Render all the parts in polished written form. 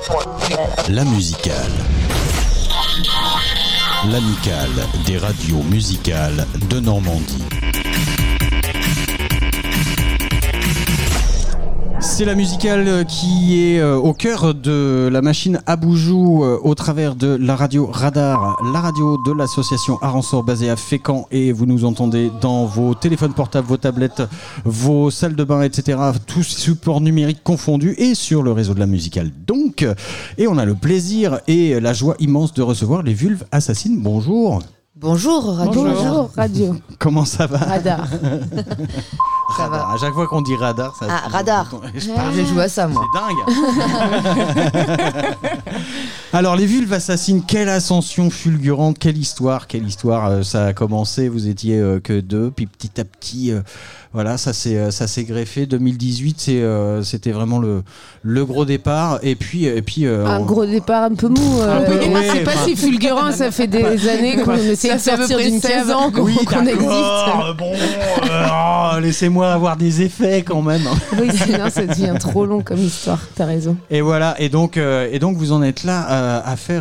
La musicale. L'amicale des radios musicales de Normandie. C'est la musicale qui est au cœur de la machine à Boujou au travers de la radio Radar, la radio de l'association Aransor basée à Fécamp, et vous nous entendez dans vos téléphones portables, vos tablettes, vos salles de bain, etc. Tous supports numériques confondus et sur le réseau de la musicale donc. Et on a le plaisir et la joie immense de recevoir les Vulves Assassines. Bonjour. Bonjour Radio. Bonjour Radio. Comment ça va? Radar. Ça va. À chaque fois qu'on dit radar, ça. Radar. Je joue à ça, moi. C'est dingue. Alors, les Vulves Assassines, quelle ascension fulgurante, quelle histoire. Ça a commencé, vous étiez que deux, puis petit à petit, voilà, ça s'est greffé. 2018, c'était vraiment le gros départ. Et puis un gros départ un peu mou. C'est pas si fulgurant, ça fait des années qu'on essaie de sortir d'une cave qu'on existe. Bon, laissez-moi avoir des effets quand même. Oui, sinon ça devient trop long comme histoire, t'as raison. Et voilà, et donc vous en êtes là à faire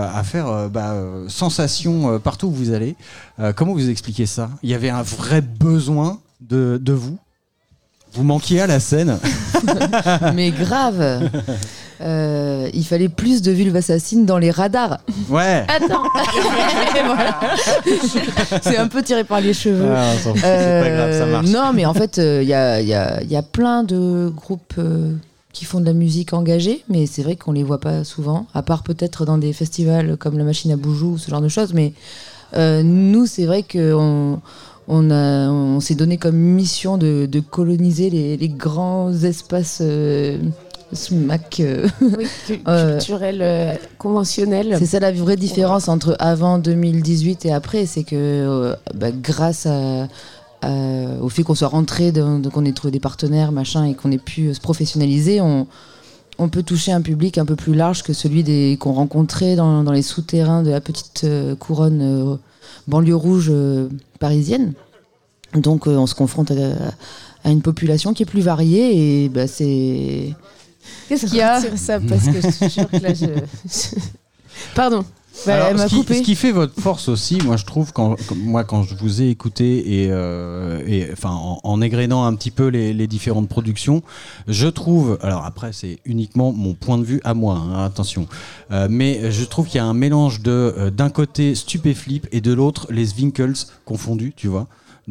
sensation partout où vous allez. Comment vous expliquez ça? Il y avait un vrai besoin de vous? Vous manquiez à la scène? Mais grave. Il fallait plus de Vulves Assassines dans les radars. Ouais. Attends. Voilà. C'est un peu tiré par les cheveux. Ah, c'est pas grave, ça marche. Non, mais en fait, il y a plein de groupes qui font de la musique engagée, mais c'est vrai qu'on les voit pas souvent, à part peut-être dans des festivals comme la Machine à Boujou ou ce genre de choses. Mais nous, c'est vrai qu'on s'est donné comme mission de coloniser les grands espaces SMAC. Culturel, conventionnel. C'est ça la vraie différence entre avant 2018 et après, c'est que grâce au fait qu'on soit rentré, qu'on ait trouvé des partenaires, machin, et qu'on ait pu se professionnaliser, on peut toucher un public un peu plus large que celui qu'on rencontrait dans les souterrains de la petite couronne banlieue rouge parisienne. Donc on se confronte à une population qui est plus variée et c'est... Qu'est-ce qu'il y a? Ça, parce que je suis sûre que là Pardon. Alors, elle m'a coupé. Ce qui fait votre force aussi, moi je trouve, quand je vous ai écouté en égrénant un petit peu les différentes productions, je trouve, alors après c'est uniquement mon point de vue à moi, hein, attention, mais je trouve qu'il y a un mélange d'un côté Stupéflip et de l'autre les Winkles confondus, tu vois,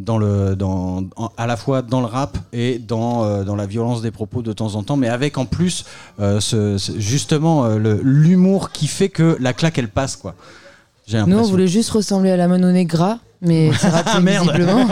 à la fois dans le rap et dans la violence des propos de temps en temps, mais avec en plus justement l'humour qui fait que la claque elle passe, quoi. J'ai l'impression. Nous on voulait juste ressembler à la Mano Negra, mais c'est raté visiblement.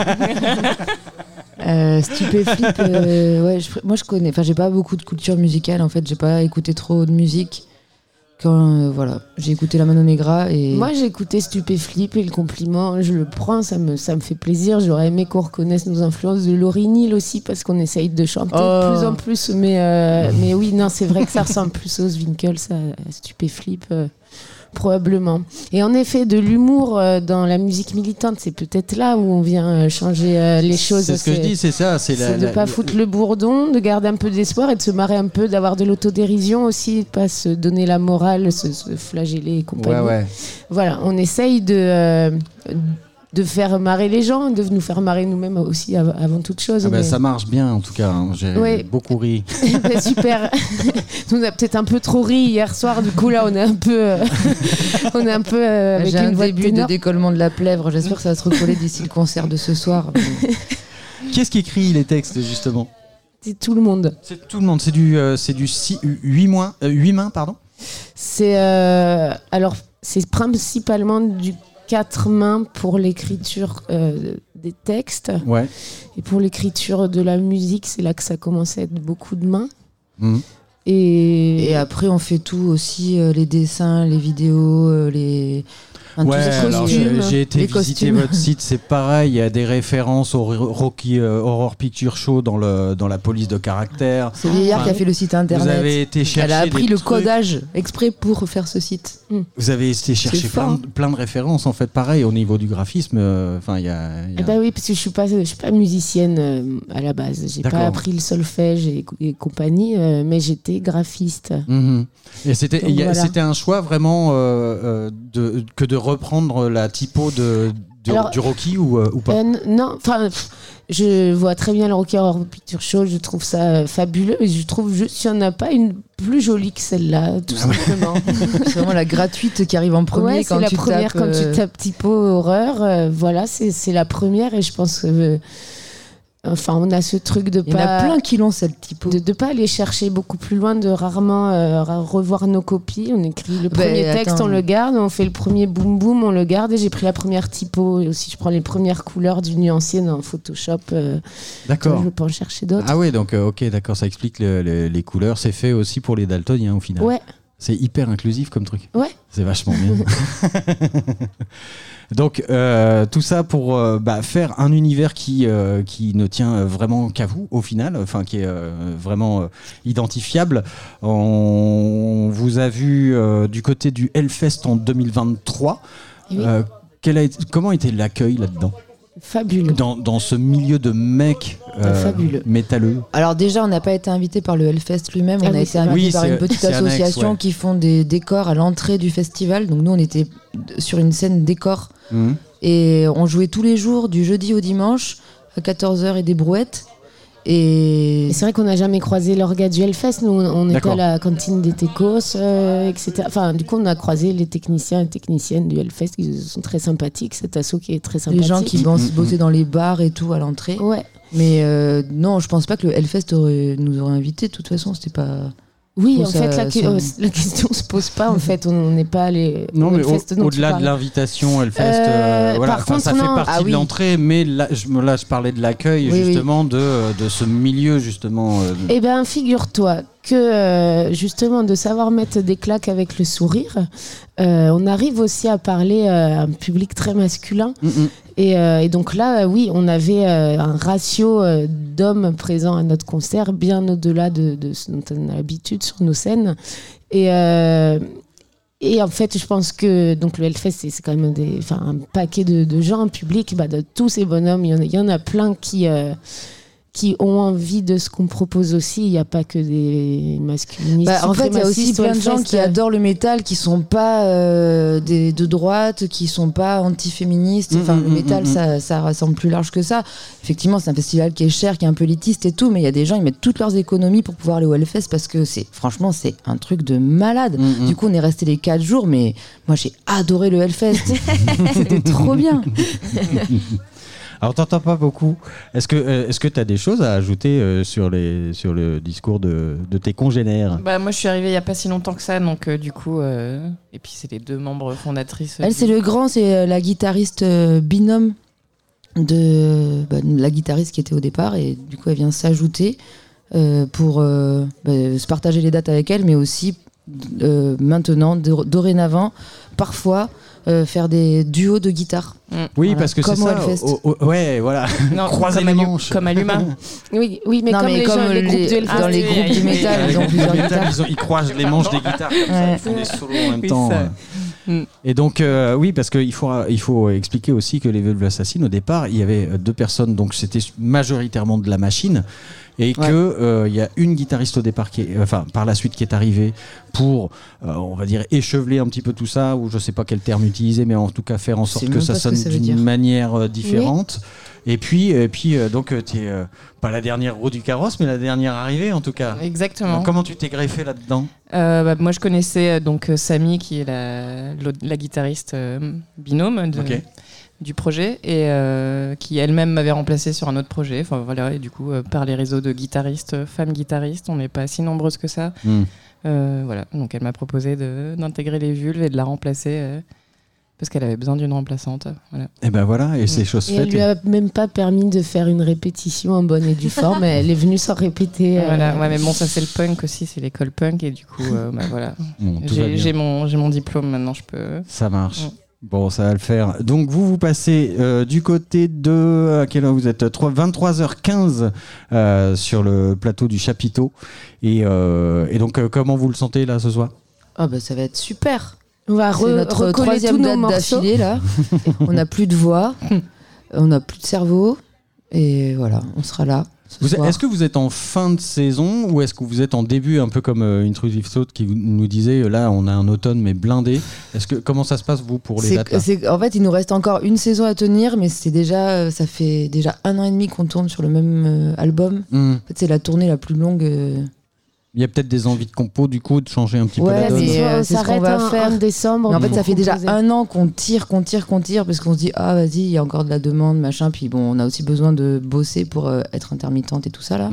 Stupéflip, moi je connais, j'ai pas beaucoup de culture musicale en fait, j'ai pas écouté trop de musique. Quand j'ai écouté la Mano Negra et... Moi j'ai écouté Stupéflip et le compliment, je le prends, ça me fait plaisir. J'aurais aimé qu'on reconnaisse nos influences de Lauryn Hill aussi, parce qu'on essaye de chanter de plus en plus, mais oui, non, c'est vrai que ça ressemble plus aux Winkles, à Stupéflip, probablement. Et en effet, de l'humour dans la musique militante, c'est peut-être là où on vient changer les choses. C'est ce que je dis, c'est ça. C'est de ne pas foutre le bourdon, de garder un peu d'espoir et de se marrer un peu, d'avoir de l'autodérision aussi, de pas se donner la morale, se flageller et compagnie. Ouais. Voilà, on essaye de faire marrer les gens, de nous faire marrer nous-mêmes aussi avant toute chose. Ça marche bien en tout cas, hein. J'ai beaucoup ri. Super. Nous on a peut-être un peu trop ri hier soir, du coup là on est un peu avec j'ai une un voix début de décollement de la plèvre, j'espère que ça va se recoller d'ici le concert de ce soir. Qui est-ce qui écrit les textes justement? C'est tout le monde. C'est tout le monde, c'est du 8 mains, pardon. C'est c'est principalement du 4 mains pour l'écriture des textes. Ouais. Et pour l'écriture de la musique, c'est là que ça commence à être beaucoup de mains. Mmh. Et après, on fait tout aussi, les dessins, les vidéos, Ouais, alors j'ai été visiter votre site, c'est pareil, il y a des références au Rocky Horror Picture Show dans la police de caractère. C'est Vieillard qui a fait le site internet. Vous avez été chercher Elle a appris le trucs. codage exprès pour faire ce site. Vous avez été chercher plein de références, en fait, pareil, au niveau du graphisme. Enfin, il y a... Bah oui, parce que je suis pas musicienne à la base. J'ai pas appris le solfège et compagnie, mais j'étais graphiste. Et c'était un choix vraiment que de reprendre la typo du Rocky ou pas Non, enfin, je vois très bien le Rocky Horror Picture Show, je trouve ça fabuleux, et je trouve juste qu'il n'y en a pas une plus jolie que celle-là, tout simplement. C'est vraiment la gratuite qui arrive en premier quand tu tapes. Quand tu tapes typo horreur, voilà, c'est la première, et je pense que... Enfin, on a ce truc de pas... Il y en a plein qui l'ont, cette typo. De pas aller chercher beaucoup plus loin, de rarement revoir nos copies. On écrit le premier texte, on le garde. On fait le premier boum boum, on le garde. Et j'ai pris la première typo. Et aussi, je prends les premières couleurs du nuancier dans Photoshop. D'accord. Je peux en chercher d'autres. Ah ouais, donc ok, d'accord, ça explique les couleurs. C'est fait aussi pour les daltoniens, au final. Ouais. C'est hyper inclusif comme truc. Ouais. C'est vachement bien. Donc tout ça pour faire un univers qui ne tient vraiment qu'à vous au final, enfin qui est vraiment identifiable. On vous a vu du côté du Hellfest en 2023. Oui. Comment était l'accueil là-dedans ? Fabuleux. Dans ce milieu de mecs métalleux. Alors déjà, on n'a pas été invité par le Hellfest lui-même, on a été invité par une petite association qui font des décors à l'entrée du festival. Donc nous, on était sur une scène décor et on jouait tous les jours du jeudi au dimanche à 14h et des brouettes. Et c'est vrai qu'on n'a jamais croisé l'orga du Hellfest. Nous, on était à la cantine des Techos, etc. Enfin, du coup, on a croisé les techniciens et techniciennes du Hellfest qui sont très sympathiques. Cet asso qui est très sympathique. Les gens qui bossaient dans les bars et tout à l'entrée. Ouais. Mais non, je pense pas que le Hellfest nous aurait invités. De toute façon, c'était pas... Oui, en fait, la question se pose pas. En fait, on n'est pas allé au Hellfest. Au-delà de l'invitation, Hellfest, voilà. Par contre, ça fait partie de l'entrée, mais là, je parlais de l'accueil, justement, de ce milieu, justement. Eh bien, figure-toi que, justement, de savoir mettre des claques avec le sourire, on arrive aussi à parler à un public très masculin. Et donc là, oui, on avait un ratio d'hommes présents à notre concert bien au-delà de ce dont on a l'habitude sur nos scènes. Et en fait, je pense que donc le Hellfest, c'est quand même un paquet de gens, un public, de tous ces bonhommes. Il y en a plein qui ont envie de ce qu'on propose aussi. Il n'y a pas que des masculinistes. En fait, il y a aussi plein de gens qui adorent le métal, qui ne sont pas de droite, qui ne sont pas antiféministes. Enfin, le métal, ça rassemble plus large que ça. Effectivement, c'est un festival qui est cher, qui est un peu élitiste et tout, mais il y a des gens, ils mettent toutes leurs économies pour pouvoir aller au Hellfest parce que franchement, c'est un truc de malade. Du coup, on est resté les 4 jours, mais moi, j'ai adoré le Hellfest. C'était trop bien. Alors, t'entends pas beaucoup. Est-ce que tu as des choses à ajouter sur le discours de tes congénères ? Moi, je suis arrivée il n'y a pas si longtemps que ça, donc du coup... Et puis, c'est les 2 membres fondatrices. Elle, c'est le grand, c'est la guitariste binôme de la guitariste qui était au départ, et du coup, elle vient s'ajouter pour se partager les dates avec elle, mais aussi maintenant, dorénavant, parfois... faire des duos de guitare. Oui, voilà, parce que c'est ça. Ouais, voilà. Croiser les manches. Comme à l'humain. Oui, mais comme les groupes dans les groupes du métal, ils ont plusieurs guitares. Ils croisent les manches des guitares. Comme ça, ils font des solos en même temps. Et donc, oui, parce qu'il faut expliquer aussi que les Vulves Assassines, au départ, il y avait 2 personnes, donc c'était majoritairement de la machine. Et que y a une guitariste au départ par la suite qui est arrivée pour, on va dire, écheveler un petit peu tout ça, ou je sais pas quel terme utiliser, mais en tout cas faire en sorte que ça sonne d'une manière différente. Oui. Et puis donc t'es pas la dernière roue du carrosse, mais la dernière arrivée en tout cas. Exactement. Donc, comment tu t'es greffé là-dedans ? Moi je connaissais donc Samy qui est la guitariste binôme du projet et qui elle-même m'avait remplacé sur un autre projet. Enfin voilà, et du coup par les réseaux de guitaristes, femmes guitaristes, on n'est pas si nombreuses que ça. Voilà, donc elle m'a proposé d'intégrer les Vulves et de la remplacer parce qu'elle avait besoin d'une remplaçante. Voilà. Et ben voilà, et c'est chose faite. Elle lui a même pas permis de faire une répétition en bonne et due forme. Elle est venue sans répéter. Voilà, mais bon, ça c'est le punk aussi, c'est l'école punk et du coup, voilà. Bon, j'ai mon diplôme maintenant, je peux. Ça marche. Bon, ça va le faire. Donc, vous passez du côté de... À quelle heure vous êtes 23h15 sur le plateau du Chapiteau. Et donc, comment vous le sentez, là, ce soir ? Ah bah, ça va être super. On va C'est notre troisième date d'affilée, là. On n'a plus de voix, on n'a plus de cerveau. Et voilà, on sera là. Est-ce que vous êtes en fin de saison ou est-ce que vous êtes en début, un peu comme Intrusive Thought qui nous disait là on a un automne mais blindé. Comment ça se passe vous pour les dates là ? En fait, il nous reste encore une saison à tenir, mais ça fait déjà 1 an et demi qu'on tourne sur le même album. En fait, c'est la tournée la plus longue. Il y a peut-être des envies de compo du coup de changer un petit peu la donne. On s'arrête en décembre. Mais en fait, ça fait déjà 1 an qu'on tire parce qu'on se dit ah vas-y, il y a encore de la demande, machin. Puis bon, on a aussi besoin de bosser pour être intermittente et tout ça là.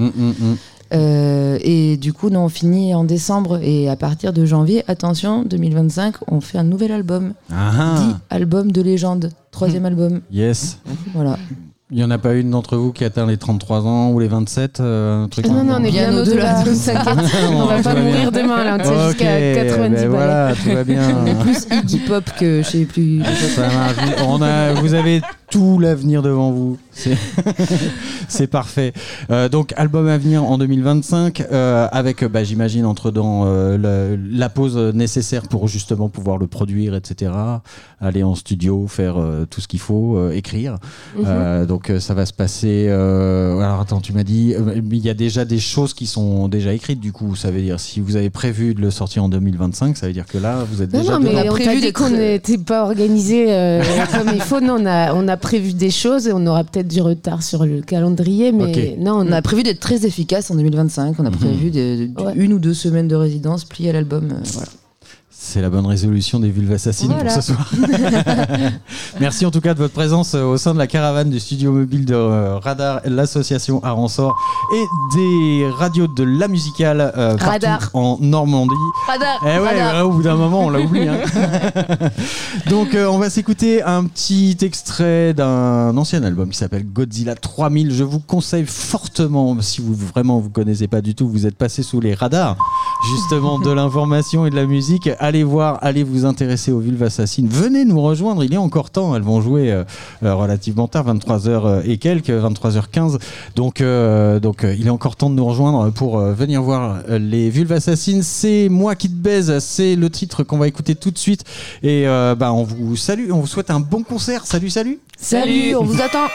Et du coup, on finit en décembre et à partir de janvier, attention, 2025, on fait un nouvel album. Dit album de légende, 3e album. Yes. Voilà. Il n'y en a pas une d'entre vous qui atteint les 33 ans ou les 27 Non, on est bien au-delà. On va pas mourir demain, là. On tient jusqu'à 90 balles. Voilà, tout va bien. On est plus Iggy Pop que je sais plus. Ça marche. Vous avez tout l'avenir devant vous. C'est parfait. Donc, album à venir en 2025 avec, j'imagine, entre-temps la pause nécessaire pour justement pouvoir le produire, etc. Aller en studio, faire tout ce qu'il faut, écrire. Donc, ça va se passer... alors, attends, tu m'as dit... il y a déjà des choses qui sont déjà écrites, du coup. Ça veut dire, si vous avez prévu de le sortir en 2025, ça veut dire que là, vous êtes déjà... Non, mais on t'a dit qu'on n'était pas organisé comme il faut. Non, on a prévu des choses et on aura peut-être du retard sur le calendrier, mais non, on a prévu d'être très efficace en 2025. On a prévu 1 ou 2 semaines de résidence pliées à l'album. Voilà. C'est la bonne résolution des Vulves Assassines pour ce soir. Merci en tout cas de votre présence au sein de la caravane du studio mobile de Radar, l'association Aransor et des radios de la musicale partout en Normandie. Radar. Au bout d'un moment on l'a oublié. Donc on va s'écouter un petit extrait d'un ancien album qui s'appelle Godzilla 3000. Je vous conseille fortement, si vous connaissez pas du tout, vous êtes passé sous les radars justement de l'information et de la musique. Allez vous intéresser aux Vulves Assassines. Venez nous rejoindre, il est encore temps. Elles vont jouer relativement tard, 23h et quelques, 23h15. Donc il est encore temps de nous rejoindre pour venir voir les Vulves Assassines. C'est Moi qui te baise, c'est le titre qu'on va écouter tout de suite. Et on vous salue, on vous souhaite un bon concert. Salut. Salut, on vous attend.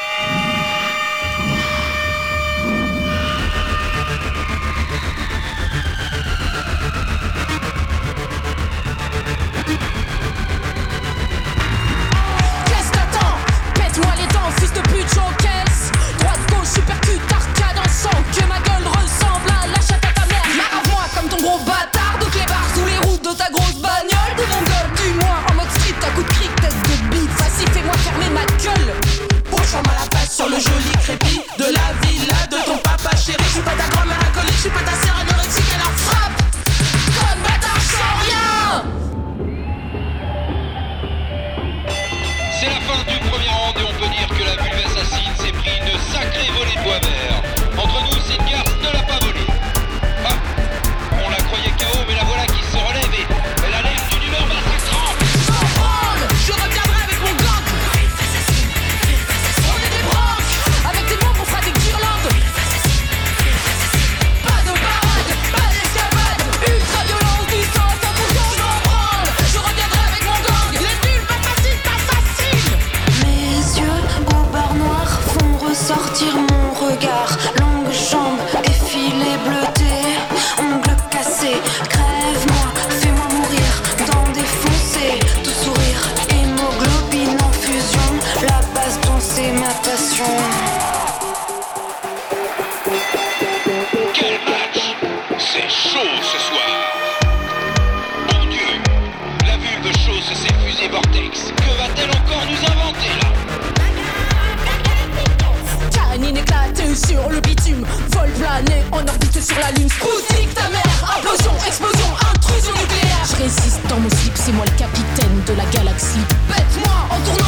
Ta grosse bagnole de mon gueule, dis-moi en mode street, à coup de cric, tête de bite, vas-y fais-moi fermer ma gueule. Poche en mal à passe sur le joli crépi de la villa de ton papa chéri. Je suis pas ta grand-mère alcoolique, je suis pas ta sœur anorexique, alors frappe comme bâtard sans rien. C'est la fin du premier round et on peut dire que la Vulve Assassine s'est pris une sacrée volée de bois vert. Entre nous, cette garce ne l'a pas volée. On la croyait KO, mais la voilà qui se relève et elle a l'air d'une humeur massacrante. Je reviendrai avec mon gang. On est des branques. Avec des membres on fera des guirlandes. Pas de parade, pas d'escapade. Ultra violence du sang, 100% j'en branle. Je reviendrai avec mon gang. Les nuls, pas facile, pas facile. Mes yeux au bar noir font ressortir mon regard. Longue jambe, effilé bleuté, ongles cassés. Crève-moi, fais-moi mourir, dents défoncées, tout sourire, hémoglobine en fusion. La baston c'est ma passion. Quel match! C'est chaud ce soir! Mon Dieu! La Vulve chausse ses fusées Vortex. Que va-t-elle encore nous inventer là? Canine éclatée sur le bitume, vol plané en orbite sur la lune. Spoutnik ta mère, implosion, explosion, intrusion nucléaire. Je résiste dans mon slip, c'est moi le capitaine de la galaxie. Bête-moi en tournant